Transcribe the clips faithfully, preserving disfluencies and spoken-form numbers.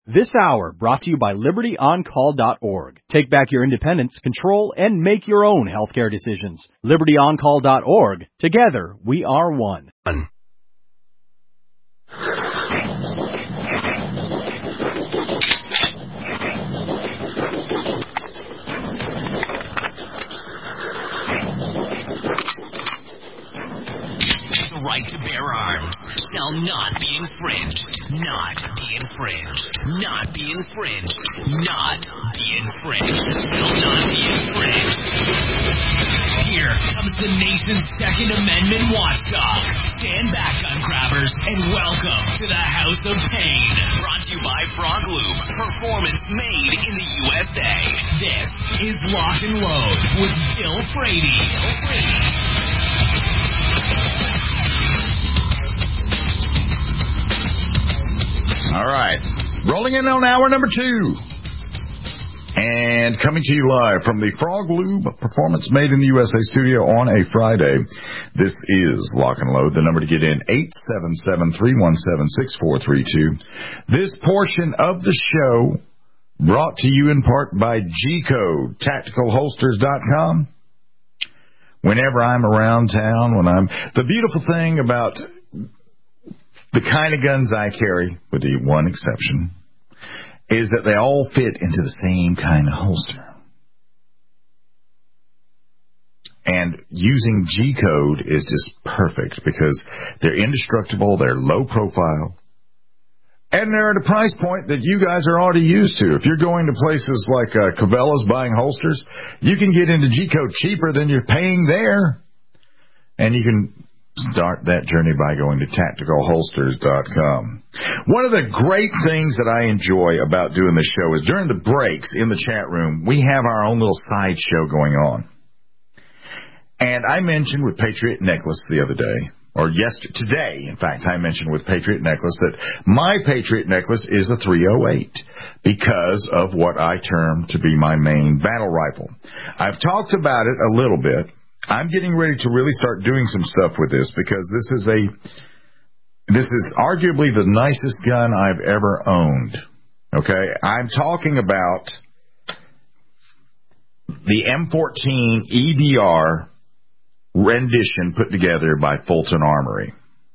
This hour brought to you by Liberty On Call dot org. Take back your independence, control, and make your own healthcare decisions. Liberty On Call dot org. Together, we are one. The right to bear arms shall not be infringed. Not be infringed. Not be infringed. Not be infringed. Shall not be infringed. Here comes the nation's Second Amendment watchdog. Stand back, gun grabbers, and welcome to the House of Pain. Brought to you by Frog Lube. Performance made in the U S A. This is Lock and Load with Bill Frady. Bill Frady. All right, rolling in on hour number two, and coming to you live from the Frog Lube Performance Made in the U S A studio on a Friday. This is Lock and Load. The number to get in, eight seven seven, three one seven, six four three two. This portion of the show brought to you in part by G Code, Tactical Holsters dot com. Whenever I'm around town, when I'm the beautiful thing about the kind of guns I carry, with the one exception, is that they all fit into the same kind of holster. And using G Code is just perfect because they're indestructible, they're low profile, and they're at a price point that you guys are already used to. If you're going to places like uh, Cabela's buying holsters, you can get into G Code cheaper than you're paying there. And you can start that journey by going to Tactical Holsters dot com. One of the great things that I enjoy about doing this show is during the breaks in the chat room, we have our own little side show going on. And I mentioned with Patriot Necklace the other day, or yesterday, today, in fact, I mentioned with Patriot Necklace that my Patriot Necklace is a three oh eight because of what I term to be my main battle rifle. I've talked about it a little bit. I'm getting ready to really start doing some stuff with this because this is a this is arguably the nicest gun I've ever owned. Okay, I'm talking about the M fourteen E B R rendition put together by Fulton Armory.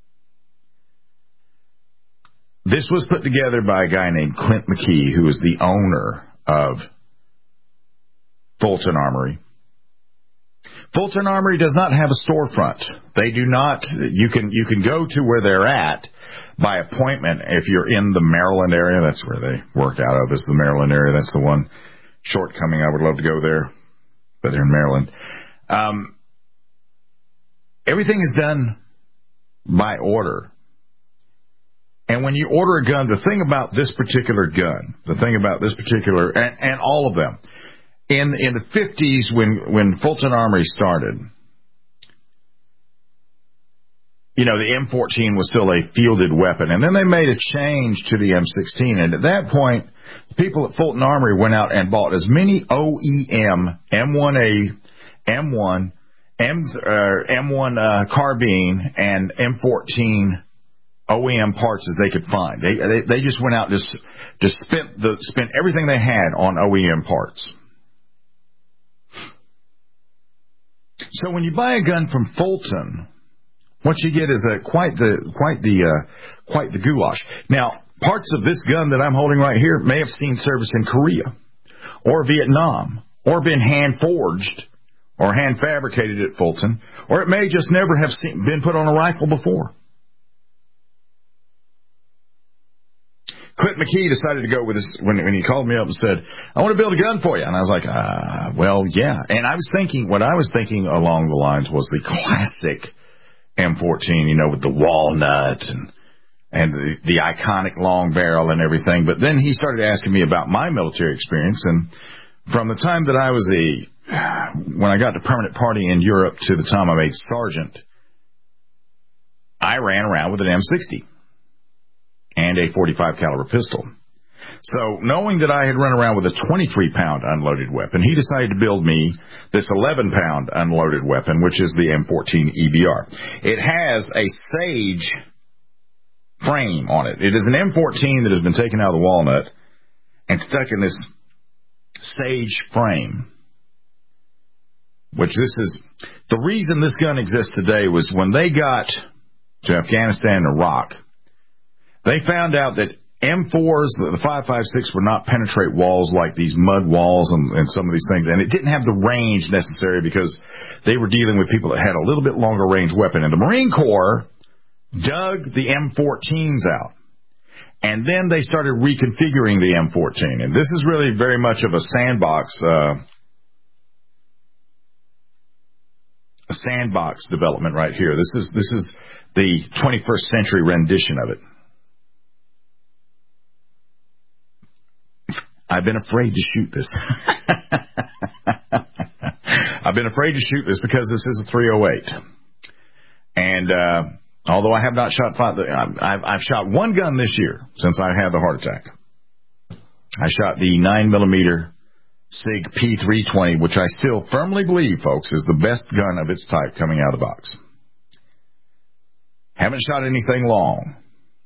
This was put together by a guy named Clint McKee, who is the owner of Fulton Armory. Fulton Armory does not have a storefront. They do not. You can you can go to where they're at by appointment if you're in the Maryland area. That's where they work out of. This is the Maryland area. That's the one shortcoming. I would love to go there, but they're in Maryland. Um, everything is done by order. And when you order a gun, the thing about this particular gun, the thing about this particular, and, and all of them, In in the fifties, when, when Fulton Armory started, you know, the M fourteen was still a fielded weapon. And then they made a change to the M sixteen. And at that point, the people at Fulton Armory went out and bought as many O E M, M one A, M one, M, uh, M one uh, carbine, and M fourteen O E M parts as they could find. They they, they just went out and just, just spent, the, spent everything they had on O E M parts. So when you buy a gun from Fulton, what you get is a quite the quite the uh, quite the goulash. Now, parts of this gun that I'm holding right here may have seen service in Korea or Vietnam, or been hand forged or hand fabricated at Fulton, or it may just never have seen, been put on a rifle before. Clint McKee decided to go with this when, when he called me up and said, I want to build a gun for you. And I was like, uh, well, yeah. And I was thinking, what I was thinking along the lines was the classic M fourteen, you know, with the walnut and and the, the iconic long barrel and everything. But then he started asking me about my military experience. And from the time that I was a, when I got to permanent party in Europe to the time I made sergeant, I ran around with an M sixty. And a forty-five caliber pistol. So knowing that I had run around with a twenty-three pound unloaded weapon, he decided to build me this eleven pound unloaded weapon, which is the M fourteen E B R. It has a Sage frame on it. It is an M fourteen that has been taken out of the walnut and stuck in this sage frame. Which this is, the reason this gun exists today was when they got to Afghanistan and Iraq, they found out that M fours, the five five six, would not penetrate walls like these mud walls and, and some of these things, and it didn't have the range necessary because they were dealing with people that had a little bit longer range weapon. And the Marine Corps dug the M fourteens out, and then they started reconfiguring the M fourteen. And this is really very much of a sandbox uh a sandbox development right here. This is this is the twenty-first century rendition of it. I've been afraid to shoot this. I've been afraid to shoot this because this is a three oh eight. And uh, although I have not shot five, I've, I've shot one gun this year since I had the heart attack. I shot the nine millimeter SIG P three twenty, which I still firmly believe, folks, is the best gun of its type coming out of the box. Haven't shot anything long.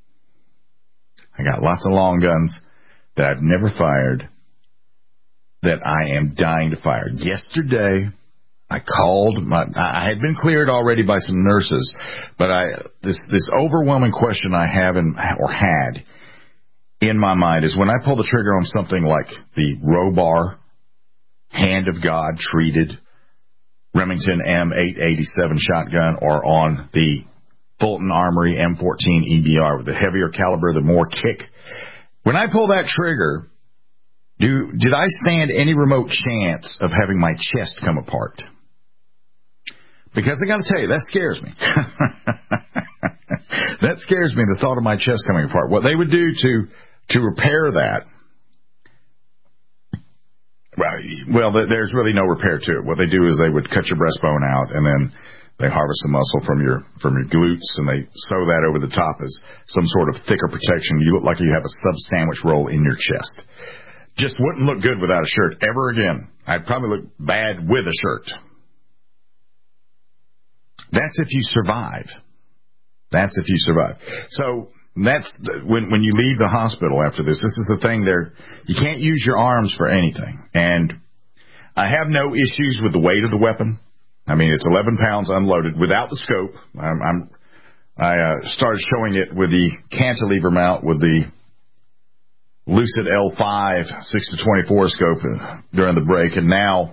I got lots of long guns that I've never fired that I am dying to fire. Yesterday, I called my, I had been cleared already by some nurses, but I, this, this overwhelming question I have in, or had in my mind is when I pull the trigger on something like the Robar Hand of God treated Remington M eight eighty-seven shotgun, or on the Fulton Armory M fourteen E B R with the heavier caliber, the more kick. When I pull that trigger, do did I stand any remote chance of having my chest come apart? Because I got to tell you, that scares me. That scares me, the thought of my chest coming apart. What they would do to to repair that, well, there's really no repair to it. What they do is they would cut your breastbone out, and then they harvest the muscle from your from your glutes, and they sew that over the top as some sort of thicker protection. You look like you have a sub-sandwich roll in your chest. Just wouldn't look good without a shirt ever again. I'd probably look bad with a shirt. That's if you survive. That's if you survive. So that's when when you leave the hospital after this. This is the thing there. You can't use your arms for anything. And I have no issues with the weight of the weapon. I mean, it's eleven pounds unloaded without the scope. I'm, I'm I uh, started showing it with the cantilever mount with the Lucid L five six to twenty-four scope during the break, and now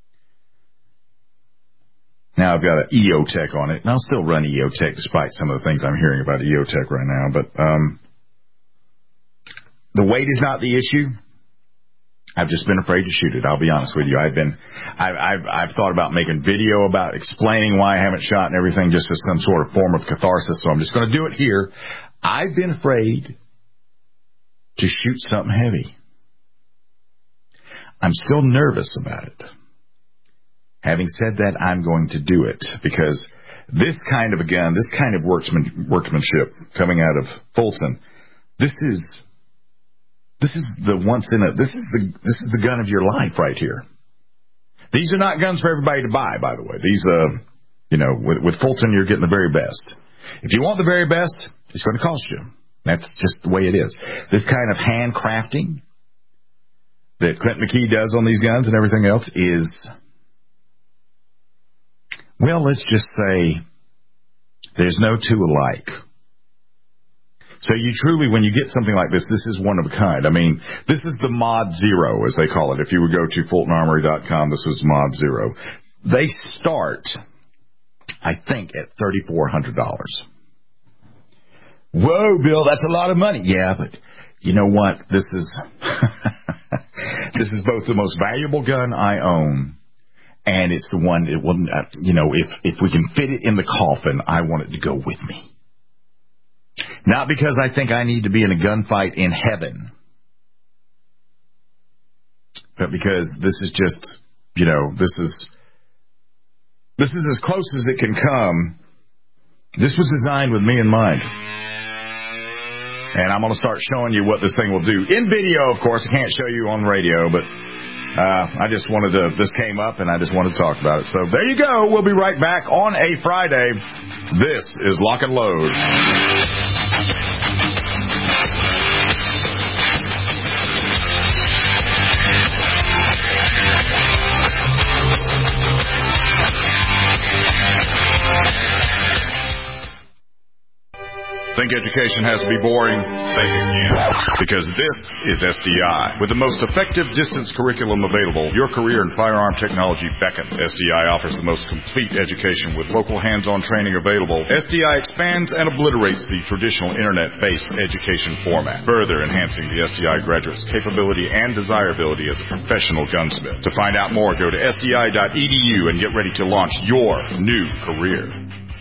now I've got an E O Tech on it, and I'll still run E O Tech despite some of the things I'm hearing about E O Tech right now. But um, the weight is not the issue. I've just been afraid to shoot it. I'll be honest with you. I've been, I've, I've, I've thought about making video about explaining why I haven't shot and everything, just as some sort of form of catharsis. So I'm just going to do it here. I've been afraid to shoot something heavy. I'm still nervous about it. Having said that, I'm going to do it because this kind of a gun, this kind of workman, workmanship coming out of Fulton, this is. This is the once in a, this is the, this is the gun of your life right here. These are not guns for everybody to buy, by the way. These, uh, you know, with, with Fulton, you're getting the very best. If you want the very best, it's going to cost you. That's just the way it is. This kind of handcrafting that Clint McKee does on these guns and everything else is, well, let's just say there's no two alike. So you truly, when you get something like this, this is one of a kind. I mean, this is the Mod Zero, as they call it. If you would go to Fulton Armory dot com, this was Mod Zero. They start, I think, at three thousand four hundred dollars. Whoa, Bill, that's a lot of money. Yeah, but you know what? This is this is both the most valuable gun I own, and it's the one it wouldn't. You know, if if we can fit it in the coffin, I want it to go with me. Not because I think I need to be in a gunfight in heaven, but because this is just, you know, this is this is as close as it can come. This was designed with me in mind. And I'm going to start showing you what this thing will do. In video, of course. I can't show you on radio, but uh, I just wanted to, this came up, and I just wanted to talk about it. So there you go. We'll be right back on a Friday. This is Lock and Load. think education has to be boring? Think again. Because this is S D I. With the most effective distance curriculum available, your career in firearm technology beckons. S D I offers the most complete education with local hands-on training available. S D I expands and obliterates the traditional internet-based education format, further enhancing the S D I graduate's capability and desirability as a professional gunsmith. To find out more, go to S D I dot E D U and get ready to launch your new career.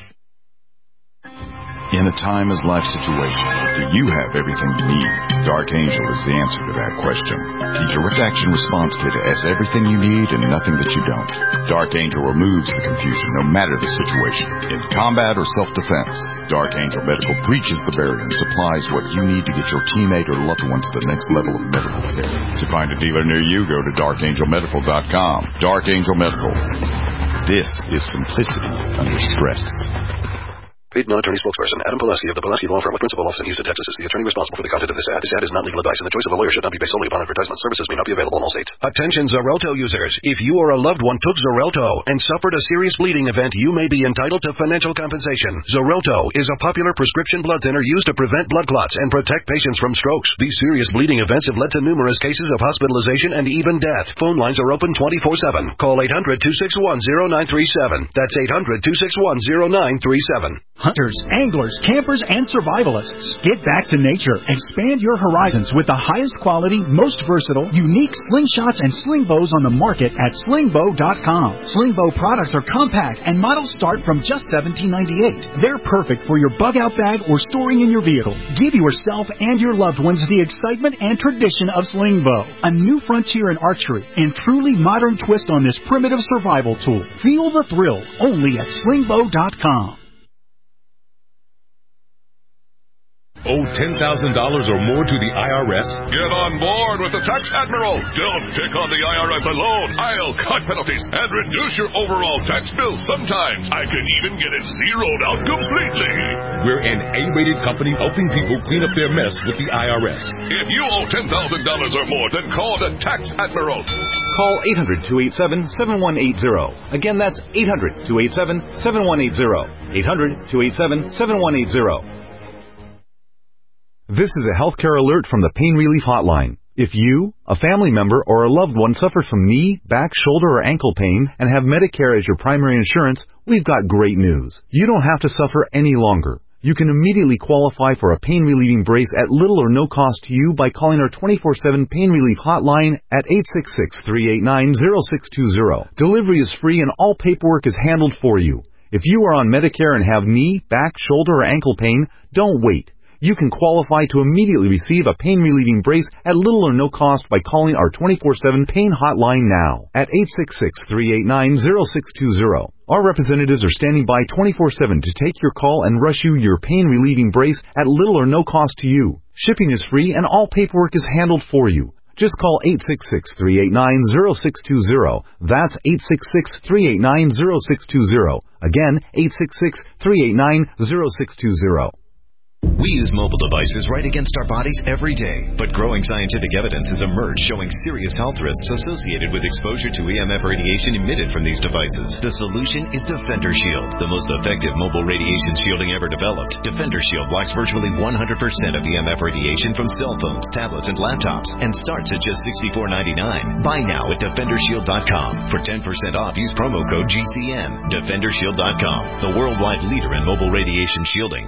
In a time as life situation, do you have everything you need? Dark Angel is the answer to that question. The Direct Action Response Kit has everything you need and nothing that you don't. Dark Angel removes the confusion no matter the situation. In combat or self-defense, Dark Angel Medical breaches the barrier and supplies what you need to get your teammate or loved one to the next level of medical care. To find a dealer near you, go to dark angel medical dot com. Dark Angel Medical. This is simplicity under stress. Paid non-attorney spokesperson Adam Pulaski of the Pulaski Law Firm with principal office in Houston, Texas, is the attorney responsible for the content of this ad. This ad is not legal advice, and the choice of a lawyer should not be based solely upon advertisement. Services may not be available in all states. Attention Xarelto users. If you or a loved one took Xarelto and suffered a serious bleeding event, you may be entitled to financial compensation. Xarelto is a popular prescription blood thinner used to prevent blood clots and protect patients from strokes. These serious bleeding events have led to numerous cases of hospitalization and even death. Phone lines are open twenty-four seven. Call eight hundred, two six one, zero nine three seven. That's eight hundred, two six one, zero nine three seven. Hunters, anglers, campers, and survivalists. Get back to nature. Expand your horizons with the highest quality, most versatile, unique slingshots and sling bows on the market at sling bow dot com. Sling bow products are compact and models start from just seventeen ninety-eight. They're perfect for your bug-out bag or storing in your vehicle. Give yourself and your loved ones the excitement and tradition of sling bow. A new frontier in archery and truly modern twist on this primitive survival tool. Feel the thrill only at sling bow dot com. Owe ten thousand dollars or more to the I R S? Get on board with the Tax Admiral. Don't take on the I R S alone. I'll cut penalties and reduce your overall tax bill. Sometimes I can even get it zeroed out completely. We're an A-rated company helping people clean up their mess with the I R S. If you owe ten thousand dollars or more, then call the Tax Admiral. Call eight hundred, two eight seven, seven one eight zero. Again, that's eight hundred, two eight seven, seven one eight zero. eight hundred, two eight seven, seven one eight zero. This is a healthcare alert from the Pain Relief Hotline. If you, a family member, or a loved one suffers from knee, back, shoulder, or ankle pain and have Medicare as your primary insurance, we've got great news. You don't have to suffer any longer. You can immediately qualify for a pain-relieving brace at little or no cost to you by calling our twenty-four seven Pain Relief Hotline at eight six six, three eight nine, zero six two zero. Delivery is free and all paperwork is handled for you. If you are on Medicare and have knee, back, shoulder, or ankle pain, don't wait. You can qualify to immediately receive a pain-relieving brace at little or no cost by calling our twenty-four seven Pain Hotline now at eight six six, three eight nine, zero six two zero. Our representatives are standing by twenty-four seven to take your call and rush you your pain-relieving brace at little or no cost to you. Shipping is free and all paperwork is handled for you. Just call eight six six, three eight nine, zero six two zero. That's eight six six, three eight nine, zero six two zero. Again, eight six six, three eight nine, zero six two zero. We use mobile devices right against our bodies every day, but growing scientific evidence has emerged showing serious health risks associated with exposure to E M F radiation emitted from these devices. The solution is Defender Shield, the most effective mobile radiation shielding ever developed. Defender Shield blocks virtually one hundred percent of E M F radiation from cell phones, tablets, and laptops, and starts at just sixty-four ninety-nine. Buy now at defender shield dot com. For ten percent off, use promo code G C M. defender shield dot com, the worldwide leader in mobile radiation shielding.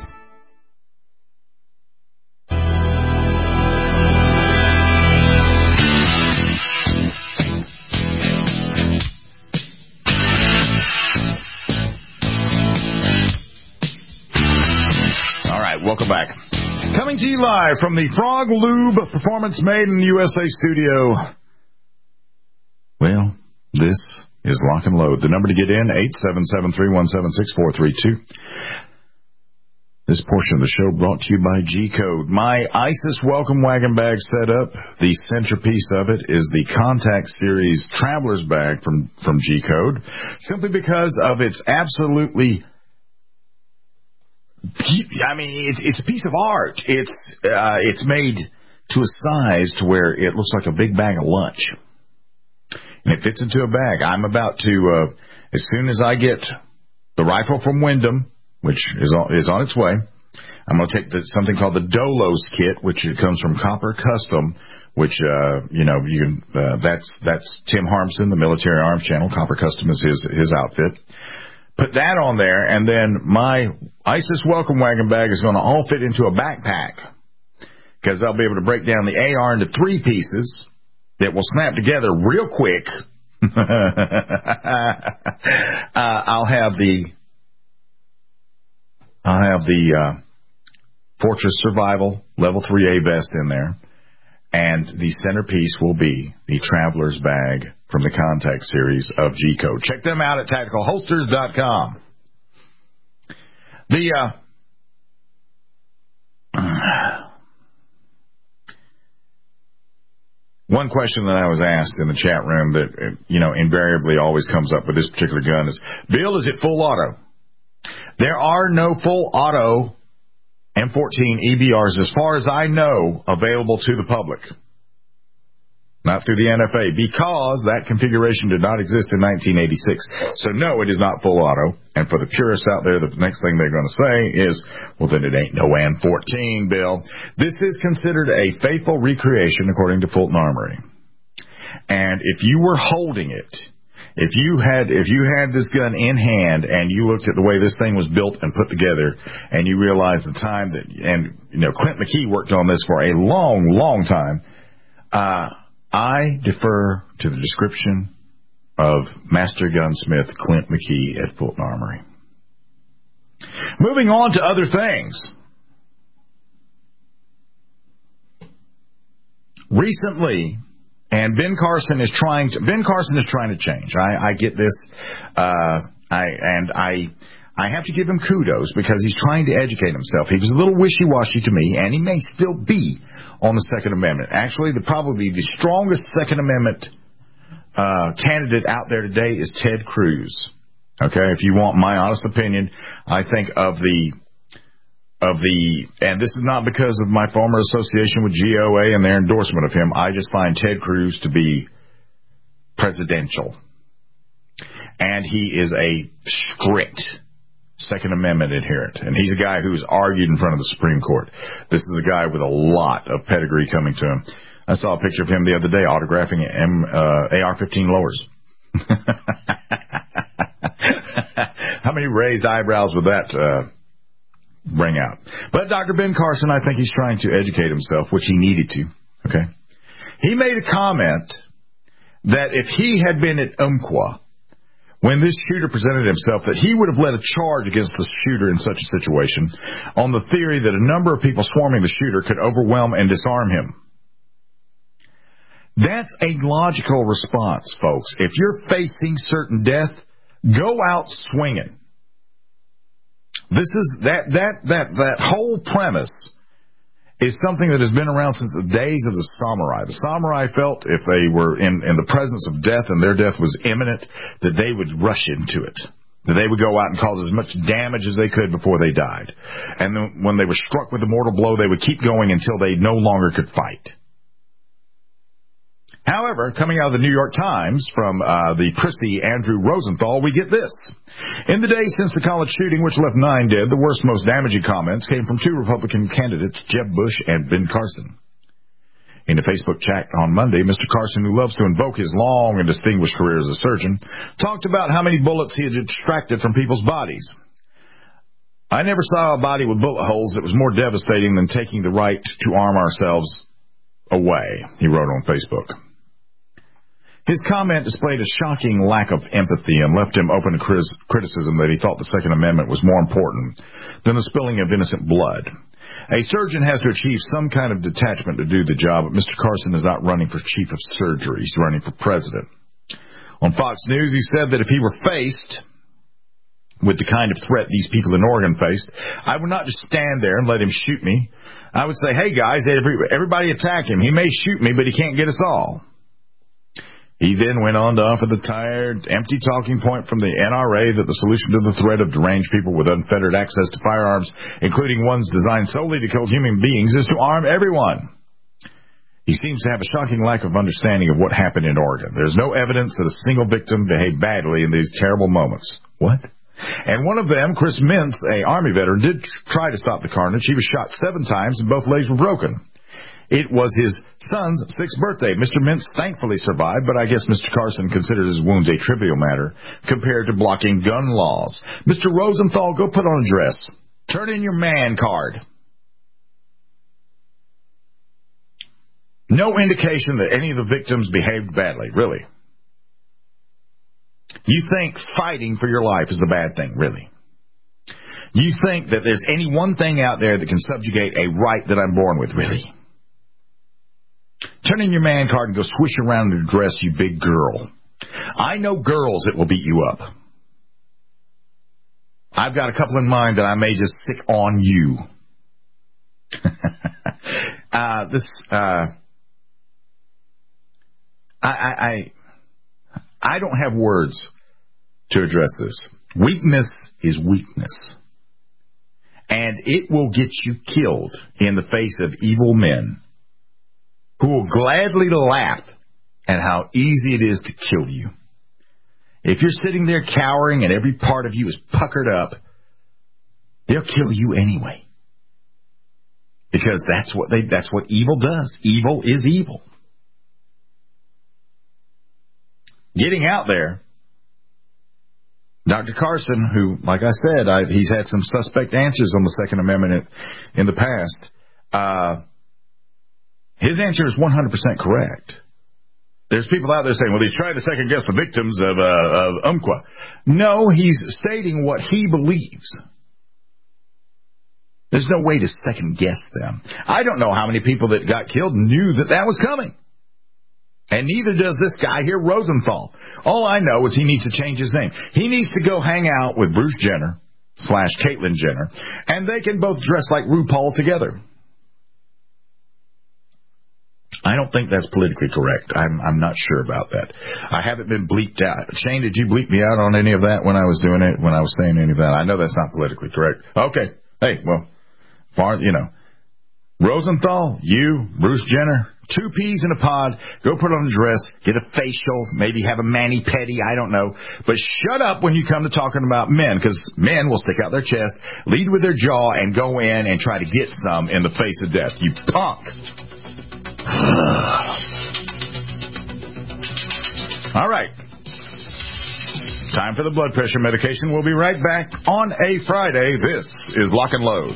Welcome back. Coming to you live from the Frog Lube Performance Made in U S A studio. Well, this is Lock and Load. The number to get in, eight seven seven, three one seven, six four three two. This portion of the show brought to you by G-Code. My ISIS welcome wagon bag setup, the centerpiece of it is the Contact Series Traveler's Bag from, from G-Code, simply because of its absolutely... I mean, it's it's a piece of art. It's uh, it's made to a size to where it looks like a big bag of lunch, and it fits into a bag. I'm about to, uh, as soon as I get the rifle from Wyndham, which is on, is on its way, I'm going to take the, something called the Dolos kit, which comes from Copper Custom, which, uh, you know, you can, uh, that's, that's Tim Harmson, the Military Arms Channel. Copper Custom is his, his outfit. Put that on there, and then my ISIS welcome wagon bag is going to all fit into a backpack, because I'll be able to break down the A R into three pieces that will snap together real quick. uh, I'll have the, I'll have the, uh, Fortress Survival Level three A vest in there, and the centerpiece will be the Traveler's Bag from the Contact series of G-Code. Check them out at tactical holsters dot com. The, uh, one question that I was asked in the chat room that, you know, invariably always comes up with this particular gun is, Bill, is it full auto? There are no full auto M fourteen E B Rs, as far as I know, available to the public. Not through the N F A, because that configuration did not exist in nineteen eighty-six. So, no, it is not full auto. And for the purists out there, the next thing they're going to say is, well, then it ain't no M fourteen, Bill. This is considered a faithful recreation, according to Fulton Armory. And if you were holding it, If you had if you had this gun in hand and you looked at the way this thing was built and put together, and you realized the time that, and you know, Clint McKee worked on this for a long, long time, uh, I defer to the description of Master Gunsmith Clint McKee at Fulton Armory. Moving on to other things. Recently, and Ben Carson is trying to, Ben Carson is trying to change. I, I get this, uh, I, and I, I have to give him kudos because he's trying to educate himself. He was a little wishy-washy to me, and he may still be on the Second Amendment. Actually, the probably the strongest Second Amendment, uh, candidate out there today is Ted Cruz. Okay. If you want my honest opinion, I think of the, Of the, and this is not because of my former association with G O A and their endorsement of him. I just find Ted Cruz to be presidential. And he is a strict Second Amendment adherent. And he's a guy who's argued in front of the Supreme Court. This is a guy with a lot of pedigree coming to him. I saw a picture of him the other day autographing M, uh, A R fifteen lowers. How many raised eyebrows would that, uh, bring out? But Doctor Ben Carson, I think he's trying to educate himself, which he needed to. Okay, he made a comment that if he had been at Umpqua when this shooter presented himself, that he would have led a charge against the shooter in such a situation on the theory that a number of people swarming the shooter could overwhelm and disarm him. That's a logical response, folks. If you're facing certain death, go out swinging. This is that that that that whole premise is something that has been around since the days of the samurai. The samurai felt if they were in, in the presence of death and their death was imminent, that they would rush into it. That they would go out and cause as much damage as they could before they died. And then when they were struck with a mortal blow, they would keep going until they no longer could fight. However, coming out of the New York Times from uh, the prissy Andrew Rosenthal, we get this. In the days since the college shooting, which left nine dead, the worst, most damaging comments came from two Republican candidates, Jeb Bush and Ben Carson. In a Facebook chat on Monday, Mister Carson, who loves to invoke his long and distinguished career as a surgeon, talked about how many bullets he had extracted from people's bodies. I never saw a body with bullet holes that was more devastating than taking the right to arm ourselves away, he wrote on Facebook. His comment displayed a shocking lack of empathy and left him open to criticism that he thought the Second Amendment was more important than the spilling of innocent blood. A surgeon has to achieve some kind of detachment to do the job, but Mister Carson is not running for chief of surgery. He's running for president. On Fox News, he said that if he were faced with the kind of threat these people in Oregon faced, I would not just stand there and let him shoot me. I would say, hey, guys, everybody attack him. He may shoot me, but he can't get us all. He then went on to offer the tired, empty talking point from the N R A that the solution to the threat of deranged people with unfettered access to firearms, including ones designed solely to kill human beings, is to arm everyone. He seems to have a shocking lack of understanding of what happened in Oregon. There's no evidence that a single victim behaved badly in these terrible moments. What? And one of them, Chris Mintz, a Army veteran, did try to stop the carnage. He was shot seven times and both legs were broken. It was his son's sixth birthday. Mister Mintz thankfully survived, but I guess Mister Carson considered his wounds a trivial matter compared to blocking gun laws. Mister Rosenthal, go put on a dress. Turn in your man card. No indication that any of the victims behaved badly, really. You think fighting for your life is a bad thing, really. You think that there's any one thing out there that can subjugate a right that I'm born with, really. Turn in your man card and go swish around in a dress, you big girl. I know girls that will beat you up. I've got a couple in mind that I may just stick on you. uh, this, uh, I, I, I, I don't have words to address this. Weakness is weakness. And it will get you killed in the face of evil men who will gladly laugh at how easy it is to kill you. If you're sitting there cowering and every part of you is puckered up, they'll kill you anyway. Because that's what they that's what evil does. Evil is evil. Getting out there, Doctor Carson, who, like I said, I, he's had some suspect answers on the Second Amendment in, in the past, uh, his answer is one hundred percent correct. There's people out there saying, well, he tried to second-guess the victims of, uh, of Umpqua. No, he's stating what he believes. There's no way to second-guess them. I don't know how many people that got killed knew that that was coming. And neither does this guy here, Rosenthal. All I know is he needs to change his name. He needs to go hang out with Bruce Jenner slash Caitlyn Jenner, and they can both dress like RuPaul together. I don't think that's politically correct. I'm, I'm not sure about that. I haven't been bleeped out. Shane, did you bleep me out on any of that when I was doing it, when I was saying any of that? I know that's not politically correct. Okay. Hey, well, far, you know. Rosenthal, you, Bruce Jenner, two peas in a pod, go put on a dress, get a facial, maybe have a mani-pedi, I don't know. But shut up when you come to talking about men, because men will stick out their chest, lead with their jaw, and go in and try to get some in the face of death. You punk. All right. Time for the blood pressure medication. We'll be right back on a Friday. This is Lock and Load.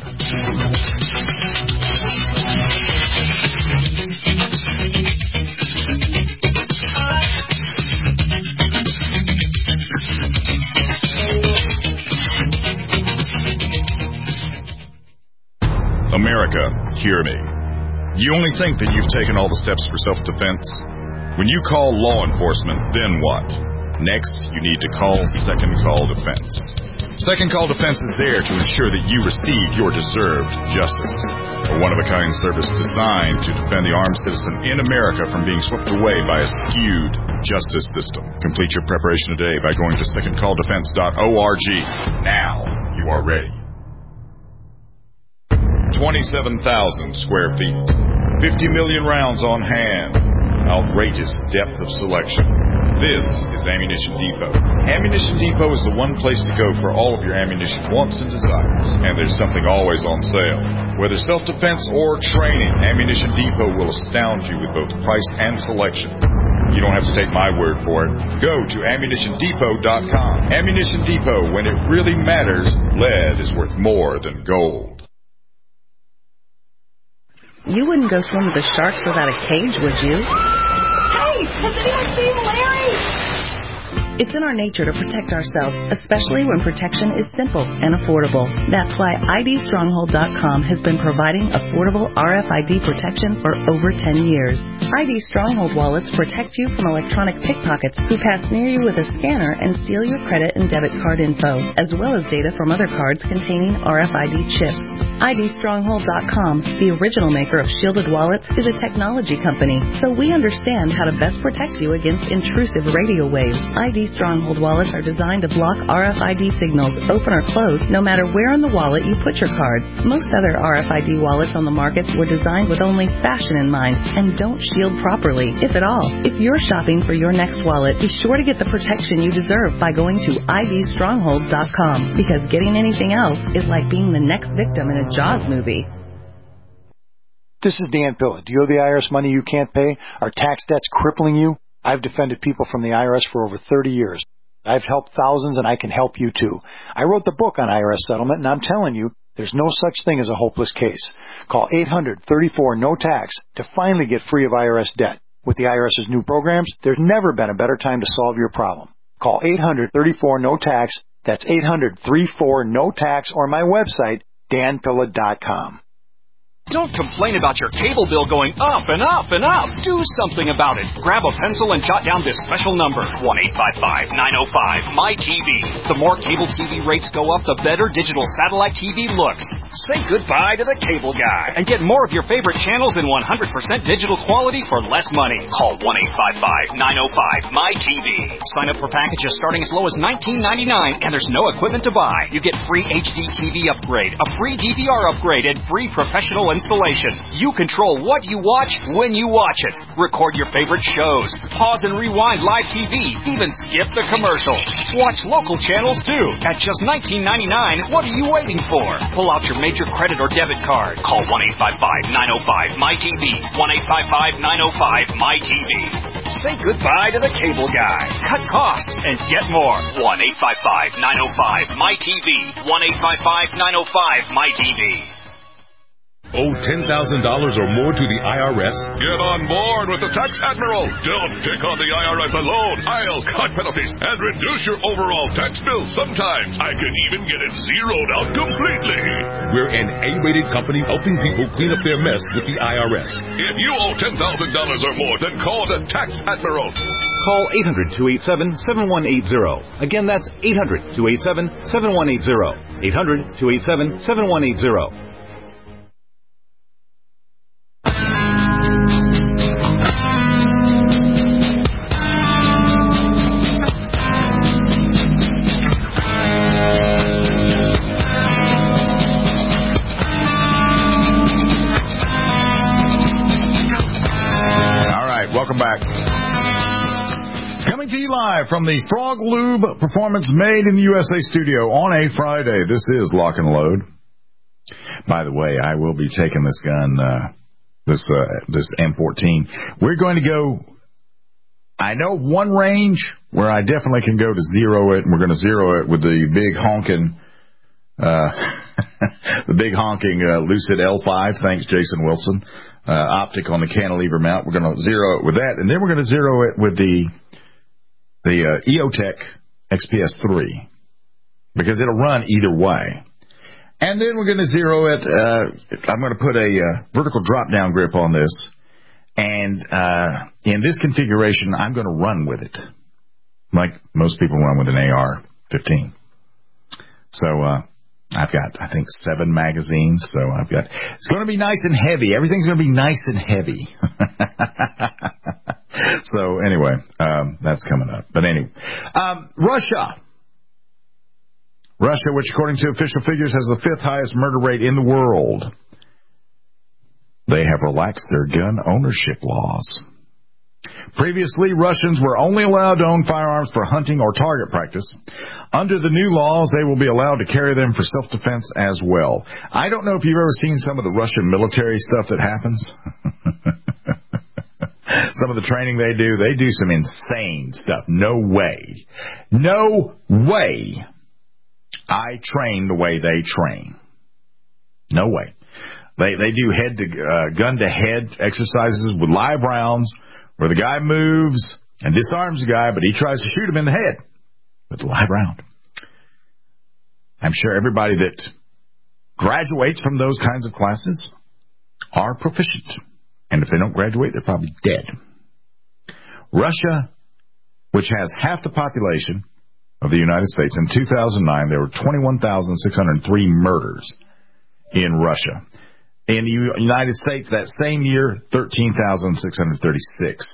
America, hear me. You only think that you've taken all the steps for self-defense? When you call law enforcement, then what? Next, you need to call Second Call Defense. Second Call Defense is there to ensure that you receive your deserved justice. A one-of-a-kind service designed to defend the armed citizen in America from being swept away by a skewed justice system. Complete your preparation today by going to second call defense dot org. Now you are ready. twenty-seven thousand square feet. fifty million rounds on hand. Outrageous depth of selection. This is Ammunition Depot. Ammunition Depot is the one place to go for all of your ammunition wants and desires. And there's something always on sale. Whether self-defense or training, Ammunition Depot will astound you with both price and selection. You don't have to take my word for it. Go to ammunition depot dot com. Ammunition Depot, when it really matters, lead is worth more than gold. You wouldn't go swim with the sharks without a cage, would you? Hey, has anyone seen Larry? It's in our nature to protect ourselves, especially when protection is simple and affordable. That's why I D stronghold dot com has been providing affordable R F I D protection for over ten years. I D Stronghold wallets protect you from electronic pickpockets who pass near you with a scanner and steal your credit and debit card info, as well as data from other cards containing R F I D chips. I D Stronghold dot com, the original maker of shielded wallets, is a technology company, so we understand how to best protect you against intrusive radio waves. I D Stronghold wallets are designed to block R F I D signals, open or close, no matter where in the wallet you put your cards. Most other R F I D wallets on the market were designed with only fashion in mind and don't shield properly, if at all. If you're shopping for your next wallet, be sure to get the protection you deserve by going to I D Stronghold dot com, because getting anything else is like being the next victim in a Jaws movie. This is Dan Pilla. Do you owe the I R S money you can't pay? Are tax debts crippling you? I've defended people from the I R S for over thirty years. I've helped thousands, and I can help you too. I wrote the book on I R S settlement, and I'm telling you, there's no such thing as a hopeless case. Call eight hundred, thirty-four, no tax to finally get free of I R S debt. With the IRS's new programs, there's never been a better time to solve your problem. Call eight hundred, thirty-four, no tax. That's eight hundred, thirty-four, no tax, or my website, dan pilla dot com. Don't complain about your cable bill going up and up and up. Do something about it. Grab a pencil and jot down this special number, one eight five five, nine oh five, M Y T V. The more cable T V rates go up, the better digital satellite T V looks. Say goodbye to the cable guy and get more of your favorite channels in one hundred percent digital quality for less money. Call one eight five five, nine oh five, M Y T V. Sign up for packages starting as low as nineteen ninety-nine, and there's no equipment to buy. You get free H D T V upgrade, a free D V R upgrade, and free professional installation. You control what you watch when you watch it. Record your favorite shows. Pause and rewind live T V. Even skip the commercial. Watch local channels too. At just nineteen ninety-nine, what are you waiting for? Pull out your major credit or debit card. Call one eight five five, nine oh five, M Y T V. one eight five five, nine oh five, M Y T V. Say goodbye to the cable guy. Cut costs and get more. one eight five five, nine oh five, M Y T V. one eight five five, nine oh five, M Y T V. Owe ten thousand dollars or more to the I R S? Get on board with the Tax Admiral. Don't take on the I R S alone. I'll cut penalties and reduce your overall tax bill. Sometimes I can even get it zeroed out completely. We're an A-rated company helping people clean up their mess with the I R S. If you owe ten thousand dollars or more, then call the Tax Admiral. Call eight hundred, two eight seven, seven one eight zero. Again, that's eight hundred, two eight seven, seven one eight zero. eight hundred, two eight seven, seven one eight zero. Welcome back. Coming to you live from the Frog Lube Performance Made in the U S A studio on a Friday. This is Lock and Load. By the way, I will be taking this gun, uh, this uh, this M fourteen. We're going to go, I know one range where I definitely can go to zero it, and we're going to zero it with the big honking, uh, the big honking uh, Lucid L five. Thanks, Jason Wilson. Uh, optic on the cantilever mount. We're going to zero it with that, and then we're going to zero it with the the uh, E O Tech X P S three, because it'll run either way. And then we're going to zero it. Uh, I'm going to put a uh, vertical drop-down grip on this, and uh, in this configuration, I'm going to run with it, like most people run with an A R fifteen. So, uh, I've got, I think, seven magazines, so I've got, it's going to be nice and heavy. Everything's going to be nice and heavy. So, anyway, um, that's coming up. But anyway, um, Russia. Russia, which according to official figures has the fifth highest murder rate in the world. They have relaxed their gun ownership laws. Previously, Russians were only allowed to own firearms for hunting or target practice. Under the new laws, they will be allowed to carry them for self-defense as well. I don't know if you've ever seen some of the Russian military stuff that happens. Some of the training they do, they do some insane stuff. No way. No way I train the way they train. No way. They they do head to uh, gun to head exercises with live rounds, where the guy moves and disarms the guy, but he tries to shoot him in the head with a live round. I'm sure everybody that graduates from those kinds of classes are proficient. And if they don't graduate, they're probably dead. Russia, which has half the population of the United States, in two thousand nine, there were twenty-one thousand six hundred three murders. in Russia. In the United States, that same year, thirteen thousand six hundred thirty-six.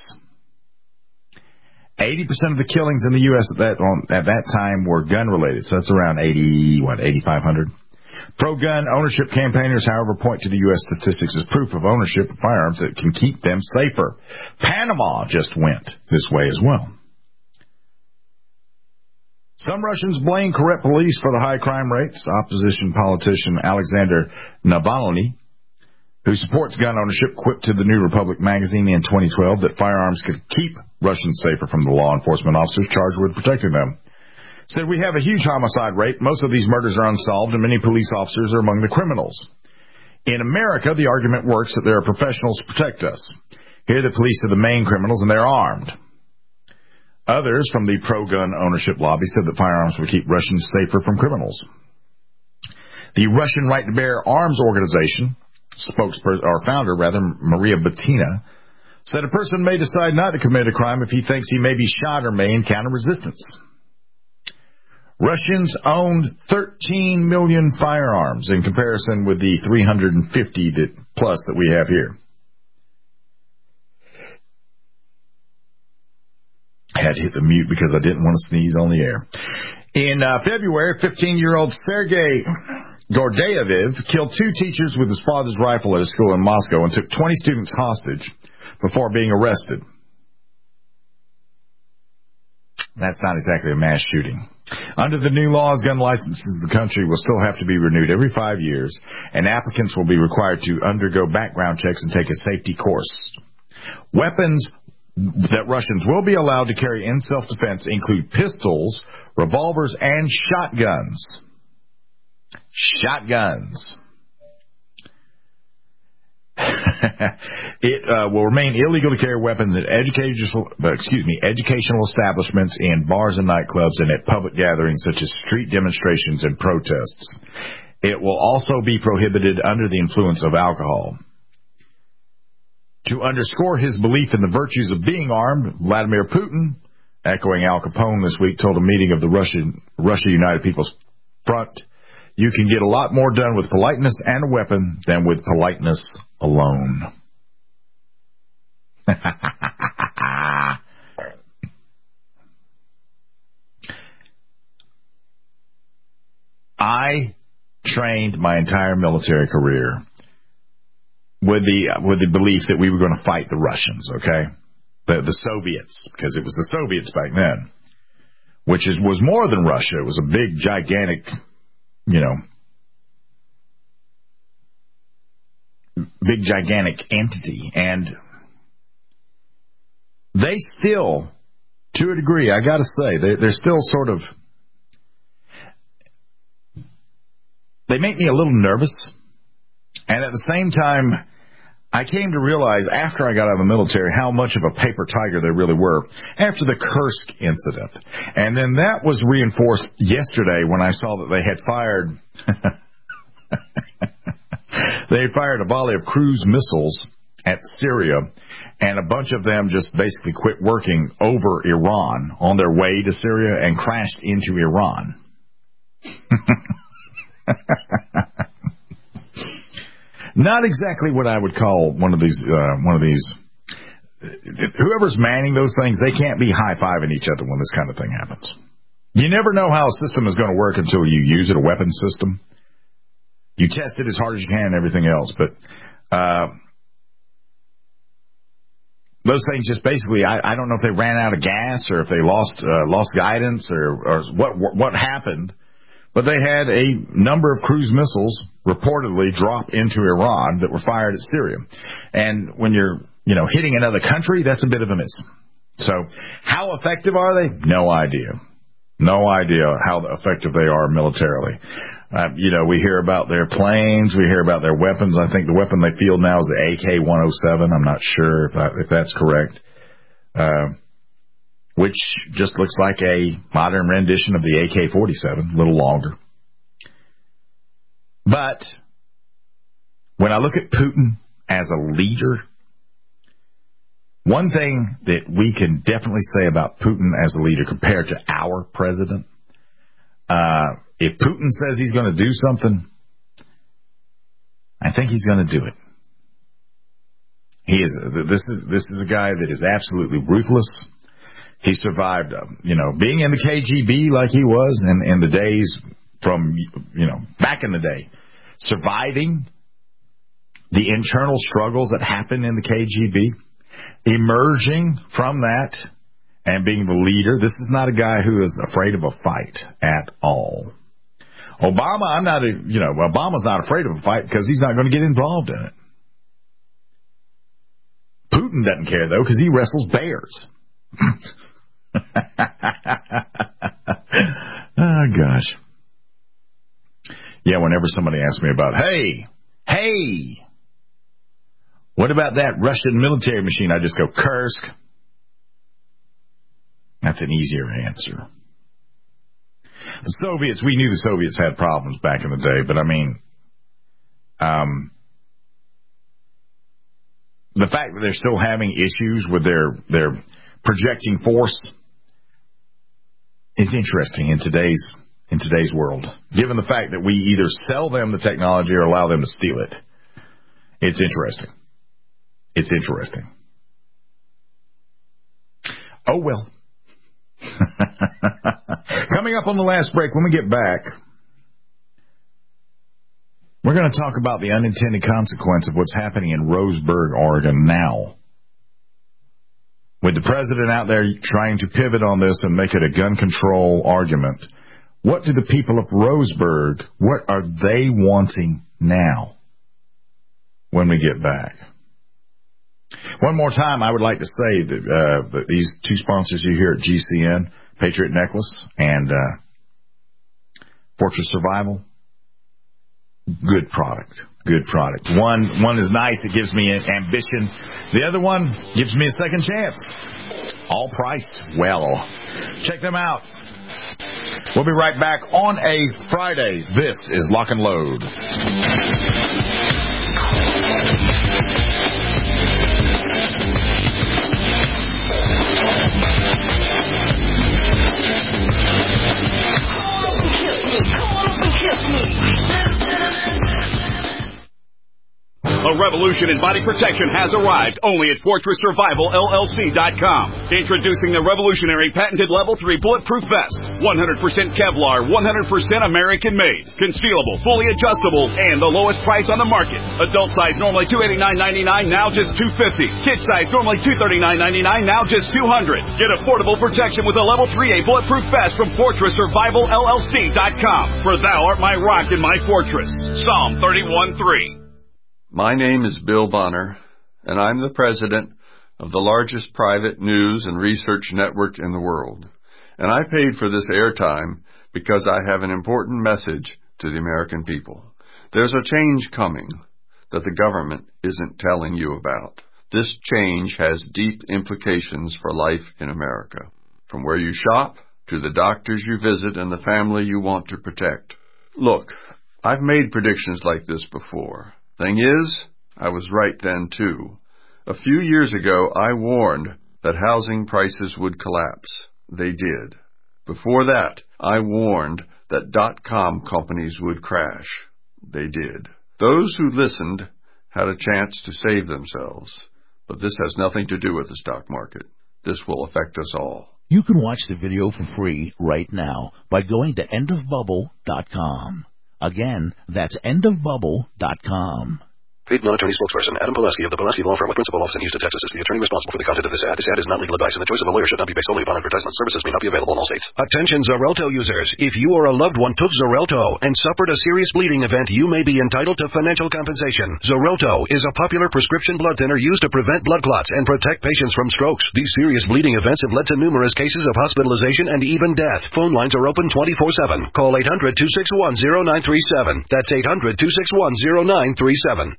eighty percent of the killings in the U S at that on, at that time were gun-related, so that's around eighty, what, eighty-five hundred. Pro-gun ownership campaigners, however, point to the U S statistics as proof of ownership of firearms that can keep them safer. Panama just went this way as well. Some Russians blame corrupt police for the high crime rates. Opposition politician Alexander Navalny, who supports gun ownership, quipped to the New Republic magazine in twenty twelve that firearms could keep Russians safer from the law enforcement officers charged with protecting them. Said, we have a huge homicide rate. Most of these murders are unsolved, and many police officers are among the criminals. In America, the argument works that there are professionals to protect us. Here, the police are the main criminals, and they're armed. Others from the pro-gun ownership lobby said that firearms would keep Russians safer from criminals. The Russian Right to Bear Arms Organization spokesperson, or founder rather, Maria Butina, said a person may decide not to commit a crime if he thinks he may be shot or may encounter resistance. Russians owned thirteen million firearms in comparison with the three hundred fifty that, plus that we have here. I had to hit the mute because I didn't want to sneeze on the air. In uh, February, fifteen-year-old Sergei Gordeyev killed two teachers with his father's rifle at a school in Moscow and took twenty students hostage before being arrested. That's not exactly a mass shooting. Under the new laws, gun licenses in the country will still have to be renewed every five years, and applicants will be required to undergo background checks and take a safety course. Weapons that Russians will be allowed to carry in self-defense include pistols, revolvers, and shotguns. Shotguns. It uh, will remain illegal to carry weapons at educational, excuse me, educational establishments, in bars and nightclubs, and at public gatherings such as street demonstrations and protests. It will also be prohibited under the influence of alcohol. To underscore his belief in the virtues of being armed, Vladimir Putin, echoing Al Capone this week, told a meeting of the Russian, Russia United People's Front, you can get a lot more done with politeness and a weapon than with politeness alone. I trained my entire military career with the with the belief that we were going to fight the Russians, okay? The the Soviets, because it was the Soviets back then, which is was more than Russia. It was a big, gigantic, you know, big, gigantic entity. And they still, to a degree, I got to say, they, they're still sort of, they make me a little nervous. And at the same time, I came to realize after I got out of the military how much of a paper tiger they really were after the Kursk incident. And then that was reinforced yesterday when I saw that they had fired they had fired a volley of cruise missiles at Syria, and a bunch of them just basically quit working over Iran on their way to Syria and crashed into Iran. Not exactly what I would call one of these, uh, one of these, whoever's manning those things, they can't be high-fiving each other when this kind of thing happens. You never know how a system is going to work until you use it, a weapon system. You test it as hard as you can and everything else, but uh, those things just basically, I, I don't know if they ran out of gas or if they lost uh, lost guidance or, or what what happened. But they had a number of cruise missiles reportedly drop into Iran that were fired at Syria. And when you're, you know, hitting another country, that's a bit of a miss. So how effective are they? No idea. No idea how effective they are militarily. Uh, you know, we hear about their planes. We hear about their weapons. I think the weapon they field now is the A K one oh seven. I'm not sure if, that, if that's correct. Uh which just looks like a modern rendition of the A K forty-seven, a little longer. But when I look at Putin as a leader, one thing that we can definitely say about Putin as a leader compared to our president, uh, if Putin says he's going to do something, I think he's going to do it. He is. This is this is a guy that is absolutely ruthless. He survived, uh, you know, being in the K G B like he was in, in the days from, you know, back in the day, surviving the internal struggles that happened in the K G B, emerging from that and being the leader. This is not a guy who is afraid of a fight at all. Obama, I'm not, a, you know, Obama's not afraid of a fight because he's not going to get involved in it. Putin doesn't care, though, because he wrestles bears. Oh, gosh. Yeah, whenever somebody asks me about, hey, hey, what about that Russian military machine? I just go, Kursk. That's an easier answer. The Soviets, we knew the Soviets had problems back in the day, but I mean, um, the fact that they're still having issues with their, their projecting force is interesting in today's in today's world, given the fact that we either sell them the technology or allow them to steal it. It's interesting. It's interesting. Oh, well. Coming up on the last break, when we get back, we're going to talk about the unintended consequence of what's happening in Roseburg, Oregon now. With the president out there trying to pivot on this and make it a gun control argument, what do the people of Roseburg, what are they wanting now when we get back? One more time, I would like to say that, uh, that these two sponsors you hear at G C N, Patriot Necklace and uh, Fortress Survival, good product. Good product. One one is nice. It gives me ambition. The other one gives me a second chance. All priced well. Check them out. We'll be right back on a Friday. This is Lock and Load. A revolution in body protection has arrived only at Fortress Survival L L C dot com. Introducing the revolutionary patented Level three Bulletproof Vest. one hundred percent Kevlar, one hundred percent American made. Concealable, fully adjustable, and the lowest price on the market. Adult size normally two hundred eighty-nine ninety-nine, now just two hundred fifty dollars. Kid size normally two hundred thirty-nine ninety-nine, now just two hundred dollars. Get affordable protection with a Level three A Bulletproof Vest from Fortress Survival L L C dot com. For thou art my rock and my fortress. Psalm thirty-one three. My name is Bill Bonner, and I'm the president of the largest private news and research network in the world. And I paid for this airtime because I have an important message to the American people. There's a change coming that the government isn't telling you about. This change has deep implications for life in America, from where you shop to the doctors you visit and the family you want to protect. Look, I've made predictions like this before. Thing is, I was right then, too. A few years ago, I warned that housing prices would collapse. They did. Before that, I warned that dot-com companies would crash. They did. Those who listened had a chance to save themselves. But this has nothing to do with the stock market. This will affect us all. You can watch the video for free right now by going to end of bubble dot com. Again, that's end of bubble dot com. Paid non-attorney spokesperson Adam Pulaski of the Pulaski Law Firm with principal office in Houston, Texas is the attorney responsible for the content of this ad. This ad is not legal advice, and the choice of a lawyer should not be based solely upon advertisement. Services may not be available in all states. Attention Xarelto users. If you or a loved one took Xarelto and suffered a serious bleeding event, you may be entitled to financial compensation. Xarelto is a popular prescription blood thinner used to prevent blood clots and protect patients from strokes. These serious bleeding events have led to numerous cases of hospitalization and even death. Phone lines are open twenty-four seven. Call eight hundred two six one zero nine three seven. That's eight hundred two six one zero nine three seven.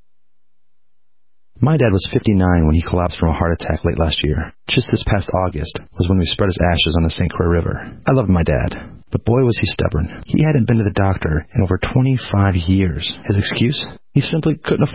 My dad was fifty-nine when he collapsed from a heart attack late last year. Just this past August was when we spread his ashes on the Saint Croix River. I loved my dad, but boy was he stubborn. He hadn't been to the doctor in over twenty-five years. His excuse? He simply couldn't afford it.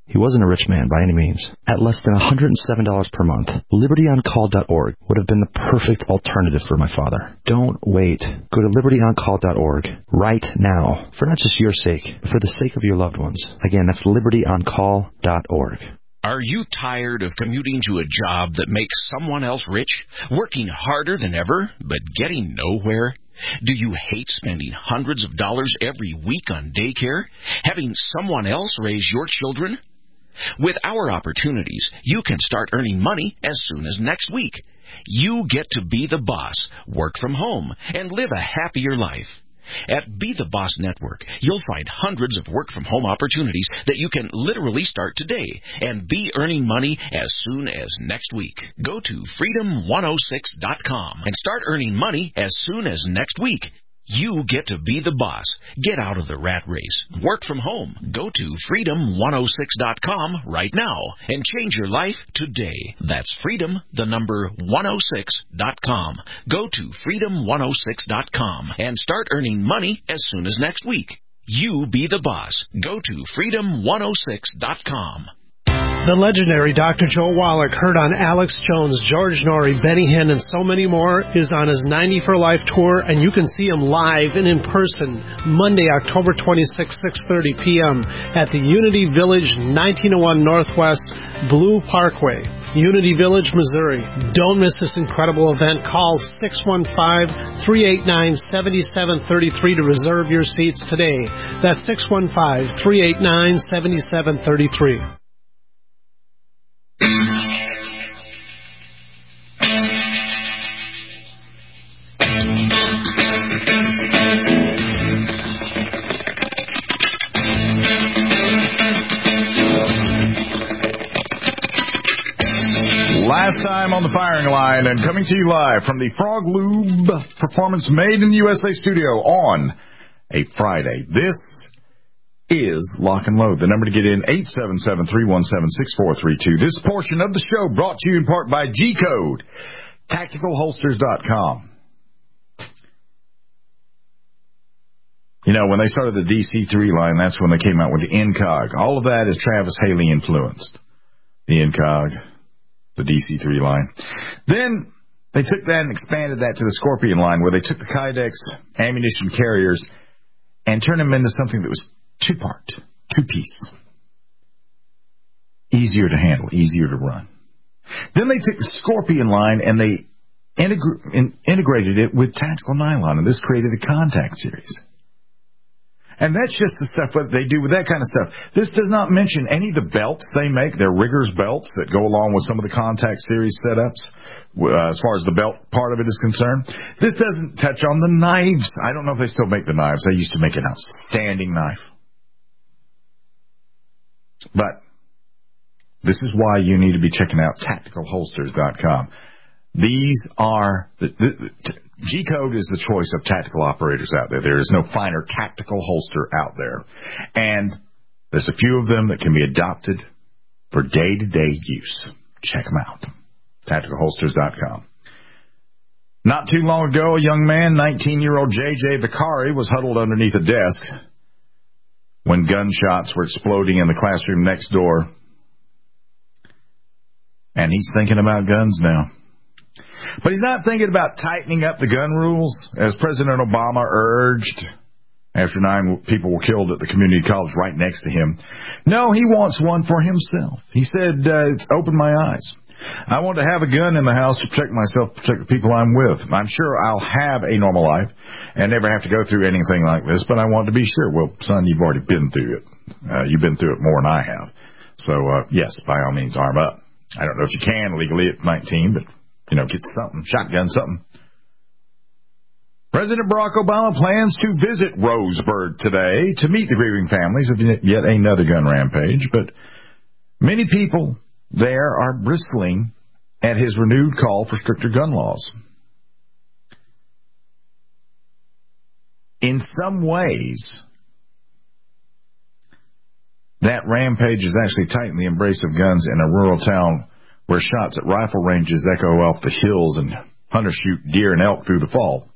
He wasn't a rich man by any means. At less than one hundred seven dollars per month, liberty on call dot org would have been the perfect alternative for my father. Don't wait. Go to liberty on call dot org right now, for not just your sake, but for the sake of your loved ones. Again, that's liberty on call dot org. Are you tired of commuting to a job that makes someone else rich, working harder than ever, but getting nowhere? Do you hate spending hundreds of dollars every week on daycare, having someone else raise your children? With our opportunities, you can start earning money as soon as next week. You get to be the boss, work from home, and live a happier life. At Be the Boss Network, you'll find hundreds of work-from-home opportunities that you can literally start today and be earning money as soon as next week. Go to freedom one oh six dot com and start earning money as soon as next week. You get to be the boss. Get out of the rat race. Work from home. Go to freedom one oh six dot com right now and change your life today. That's freedom, the number one oh six dot com. Go to freedom one oh six dot com and start earning money as soon as next week. You be the boss. Go to freedom one oh six dot com. The legendary Doctor Joe Wallach, heard on Alex Jones, George Norrie, Benny Hinn, and so many more, is on his ninety for Life tour, and you can see him live and in person Monday, October twenty-sixth, six thirty p.m. at the Unity Village, nineteen oh one Northwest Blue Parkway, Unity Village, Missouri. Don't miss this incredible event. Call six one five, three eight nine, seven seven three three to reserve your seats today. That's six one five, three eight nine, seven seven three three. Last time on the firing line and coming to you live from the Frog Lube Performance Made in the U S A studio on a Friday. This is Lock and Load. The number to get in, eight seven seven, three one seven, six four three two. This portion of the show brought to you in part by G Code, tactical holsters dot com. You know, when they started the D C three line, that's when they came out with the Incog. All of that is Travis Haley influenced. The Incog, the D C three line. Then they took that and expanded that to the Scorpion line, where they took the Kydex ammunition carriers and turned them into something that was two-part, two-piece. Easier to handle, easier to run. Then they took the Scorpion line and they integra- in- integrated it with tactical nylon, and this created the Contact series. And that's just the stuff that they do with that kind of stuff. This does not mention any of the belts they make, their Riggers belts that go along with some of the Contact series setups, uh, as far as the belt part of it is concerned. This doesn't touch on the knives. I don't know if they still make the knives. They used to make an outstanding knife. But this is why you need to be checking out tactical holsters dot com. These are the, the, the G-Code is the choice of tactical operators out there. There is no finer tactical holster out there. And there's a few of them that can be adopted for day-to-day use. Check them out. tactical holsters dot com. Not too long ago, a young man, nineteen-year-old J J Vicari, was huddled underneath a desk when gunshots were exploding in the classroom next door. And he's thinking about guns now. But he's not thinking about tightening up the gun rules, as President Obama urged after nine people were killed at the community college right next to him. No, he wants one for himself. He said, uh, it's opened my eyes. I want to have a gun in the house to protect myself, protect the people I'm with. I'm sure I'll have a normal life and never have to go through anything like this, but I want to be sure. Well, son, you've already been through it. Uh, you've been through it more than I have. So, uh, yes, by all means, arm up. I don't know if you can legally at nineteen, but, you know, get something, shotgun something. President Barack Obama plans to visit Roseburg today to meet the grieving families of yet another gun rampage, but many people there are bristling at his renewed call for stricter gun laws. In some ways, that rampage has actually tightened the embrace of guns in a rural town where shots at rifle ranges echo off the hills and hunters shoot deer and elk through the fall.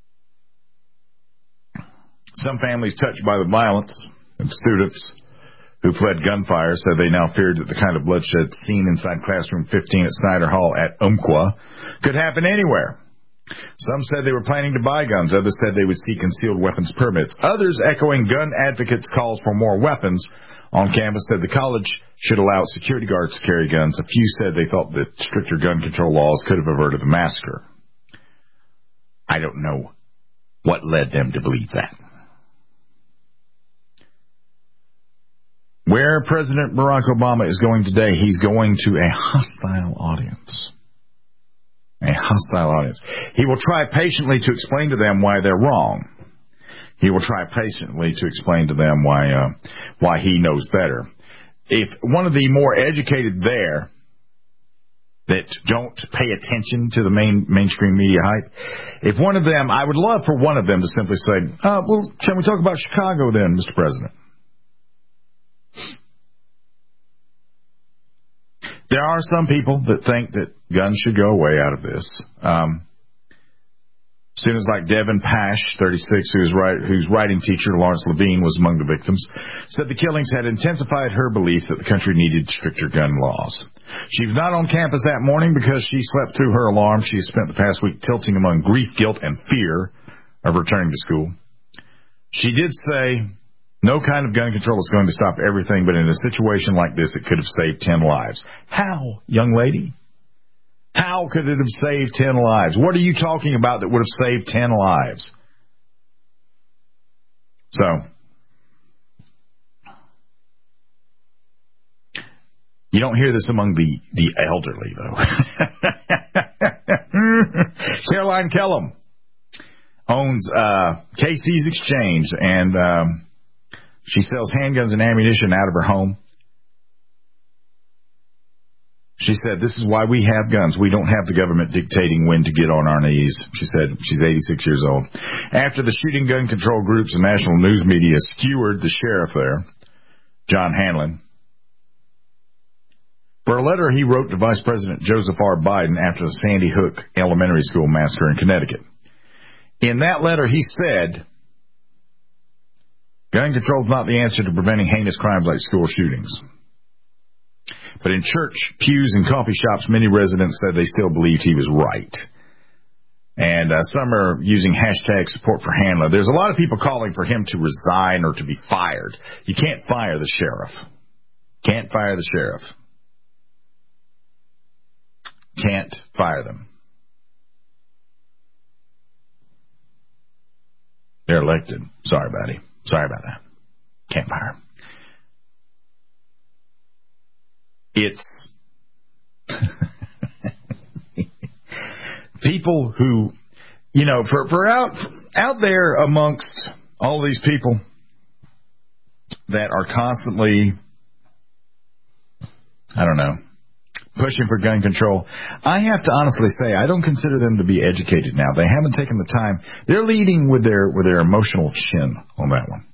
Some families touched by the violence and students who fled gunfire, said they now feared that the kind of bloodshed seen inside classroom fifteen at Snyder Hall at Umpqua could happen anywhere. Some said they were planning to buy guns. Others said they would seek concealed weapons permits. Others, echoing gun advocates' calls for more weapons on campus, said the college should allow security guards to carry guns. A few said they thought that stricter gun control laws could have averted the massacre. I don't know what led them to believe that. Where President Barack Obama is going today, he's going to a hostile audience. A hostile audience. He will try patiently to explain to them why they're wrong. He will try patiently to explain to them why uh, why he knows better. If one of the more educated there that don't pay attention to the main mainstream media hype, if one of them, I would love for one of them to simply say, uh, well, can we talk about Chicago then, Mister President? There are some people that think that guns should go away out of this. Um, students like Devin Pash, thirty-six, who's, right, whose writing teacher, Lawrence Levine, was among the victims, said the killings had intensified her belief that the country needed stricter gun laws. She was not on campus that morning because she slept through her alarm. She has spent the past week tilting among grief, guilt, and fear of returning to school. She did say, no kind of gun control is going to stop everything, but in a situation like this, it could have saved ten lives. How, young lady? How could it have saved ten lives? What are you talking about that would have saved ten lives? So, you don't hear this among the, the elderly, though. Caroline Kellum owns uh, K C's Exchange, and um, she sells handguns and ammunition out of her home. She said, this is why we have guns. We don't have the government dictating when to get on our knees. She said she's eighty-six years old. After the shooting gun control groups and national news media skewered the sheriff there, John Hanlon, for a letter he wrote to Vice President Joseph R. Biden after the Sandy Hook Elementary School massacre in Connecticut. In that letter, he said, gun control is not the answer to preventing heinous crimes like school shootings. But in church pews and coffee shops, many residents said they still believed he was right. And uh, some are using hashtag support for Hanlon. There's a lot of people calling for him to resign or to be fired. You can't fire the sheriff. Can't fire the sheriff. Can't fire them. They're elected. Sorry, buddy. Sorry about that. Can't fire him. It's people who, you know, for, for out, out there amongst all these people that are constantly, I don't know, pushing for gun control, I have to honestly say I don't consider them to be educated now. They haven't taken the time. They're leading with their with their emotional chin on that one.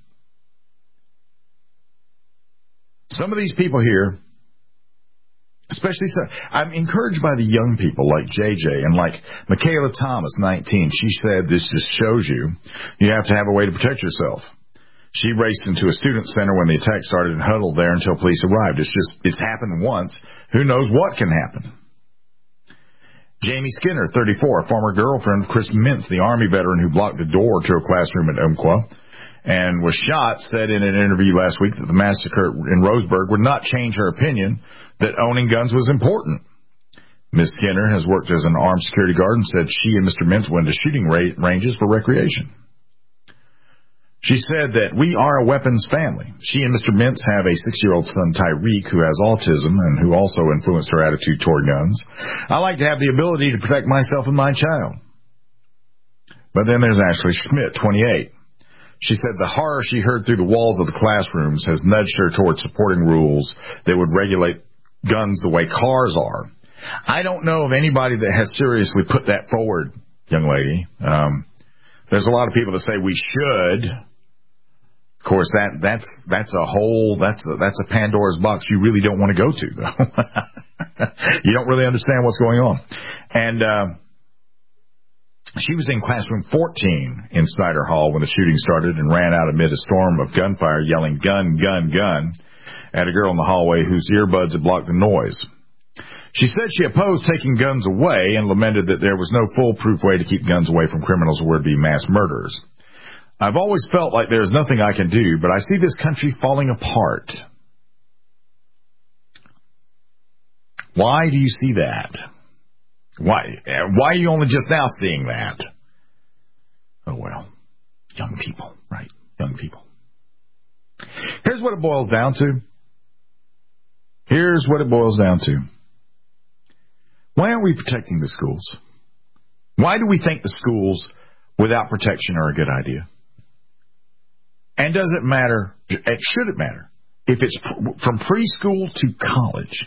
Some of these people here, especially, so, I'm encouraged by the young people like J J and like Michaela Thomas, nineteen. She said this just shows you you have to have a way to protect yourself. She raced into a student center when the attack started and huddled there until police arrived. It's just, it's happened once. Who knows what can happen? Jamie Skinner, thirty-four, a former girlfriend of Chris Mintz, the Army veteran who blocked the door to a classroom at Umpqua and was shot, said in an interview last week that the massacre in Roseburg would not change her opinion that owning guns was important. Miz Skinner has worked as an armed security guard and said she and Mister Mintz went to shooting ranges for recreation. She said that we are a weapons family. She and Mister Mintz have a six-year-old son, Tyreek, who has autism and who also influenced her attitude toward guns. I like to have the ability to protect myself and my child. But then there's Ashley Schmidt, twenty-eight. She said the horror she heard through the walls of the classrooms has nudged her toward supporting rules that would regulate guns the way cars are. I don't know of anybody that has seriously put that forward, young lady. Um, there's a lot of people that say we should. Of course, that that's that's a whole that's a, that's a Pandora's box you really don't want to go to, though. You don't really understand what's going on. And uh, she was in classroom fourteen in Snyder Hall when the shooting started and ran out amid a storm of gunfire, yelling "gun, gun, gun." at a girl in the hallway whose earbuds had blocked the noise. She said she opposed taking guns away and lamented that there was no foolproof way to keep guns away from criminals or would-be mass murderers. I've always felt like there's nothing I can do, but I see this country falling apart. Why do you see that? Why? Why are you only just now seeing that? Oh, well, young people, right? Young people. Here's what it boils down to. Here's what it boils down to. Why aren't we protecting the schools? Why do we think the schools without protection are a good idea? And does it matter, should it matter, if it's from preschool to college?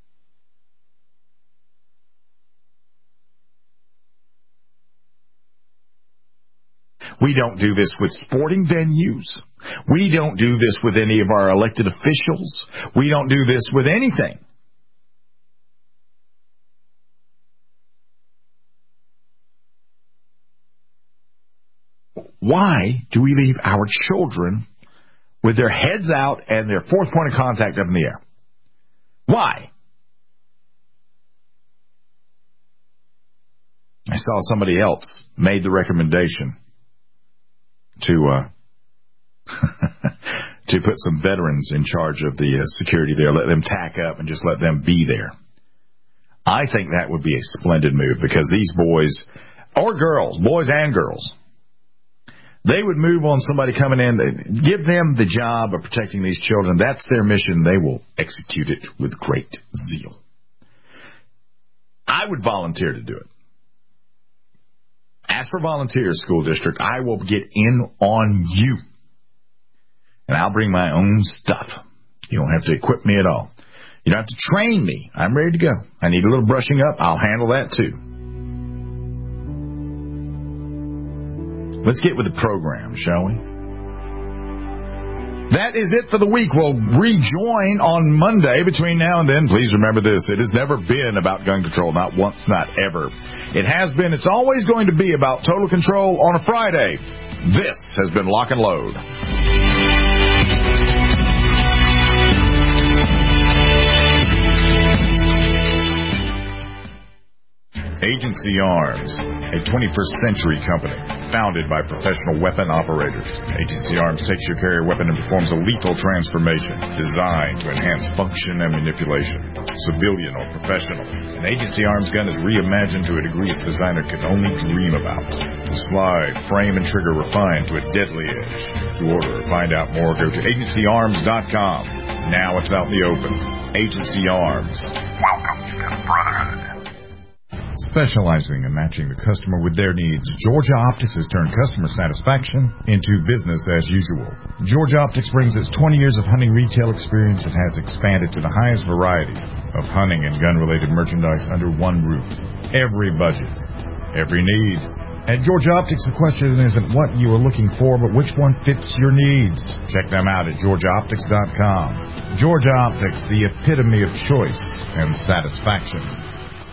We don't do this with sporting venues. We don't do this with any of our elected officials. We don't do this with anything. Why do we leave our children with their heads out and their fourth point of contact up in the air? Why? I saw somebody else made the recommendation to uh, to put some veterans in charge of the uh, security there, let them tack up and just let them be there. I think that would be a splendid move because these boys, or girls, boys and girls, they would move on somebody coming in, give them the job of protecting these children. That's their mission. They will execute it with great zeal. I would volunteer to do it. Ask for volunteers, school district. I will get in on you. And I'll bring my own stuff. You don't have to equip me at all. You don't have to train me. I'm ready to go. I need a little brushing up. I'll handle that too. Let's get with the program, shall we? That is it for the week. We'll rejoin on Monday. Between now and then, please remember this. It has never been about gun control. Not once, not ever. It has been, it's always going to be about total control on a Friday. This has been Lock and Load. Agency Arms, a twenty-first century company founded by professional weapon operators. Agency Arms takes your carrier weapon and performs a lethal transformation designed to enhance function and manipulation. Civilian or professional, an Agency Arms gun is reimagined to a degree its designer could only dream about. The slide, frame, and trigger refined to a deadly edge. To order or find out more, go to agency arms dot com. Now it's out in the open. Agency Arms. Welcome to the Brotherhood. Specializing in matching the customer with their needs, Georgia Optics has turned customer satisfaction into business as usual. Georgia Optics brings its twenty years of hunting retail experience and has expanded to the highest variety of hunting and gun-related merchandise under one roof. Every budget, every need. At Georgia Optics, the question isn't what you are looking for, but which one fits your needs. Check them out at georgia optics dot com. Georgia Optics, the epitome of choice and satisfaction.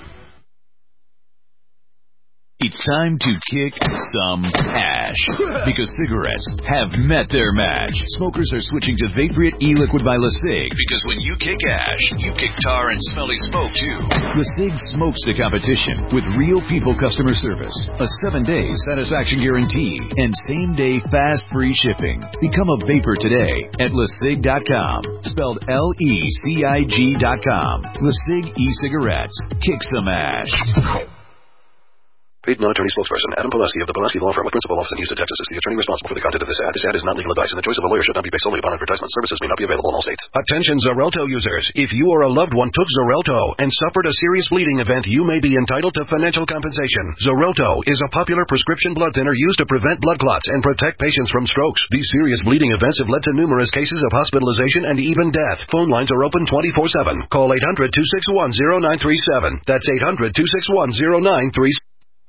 It's time to kick some ash because cigarettes have met their match. Smokers are switching to Vaporite e-liquid by LeSig because when you kick ash, you kick tar and smelly smoke too. LeSig smokes the competition with real people customer service, a seven-day satisfaction guarantee, and same-day fast free shipping. Become a vapor today at lesig dot com, spelled L E C I G dot com. LeSig e-cigarettes. Kick some ash. Paid non-attorney spokesperson Adam Pulaski of the Pulaski Law Firm with principal office in Houston, Texas is the attorney responsible for the content of this ad. This ad is not legal advice, and the choice of a lawyer should not be based solely upon advertisement. Services may not be available in all states. Attention Xarelto users. If you or a loved one took Xarelto and suffered a serious bleeding event, you may be entitled to financial compensation. Xarelto is a popular prescription blood thinner used to prevent blood clots and protect patients from strokes. These serious bleeding events have led to numerous cases of hospitalization and even death. Phone lines are open twenty-four seven. Call eight hundred, two six one, zero nine three seven. That's eight hundred, two six one, zero nine three seven.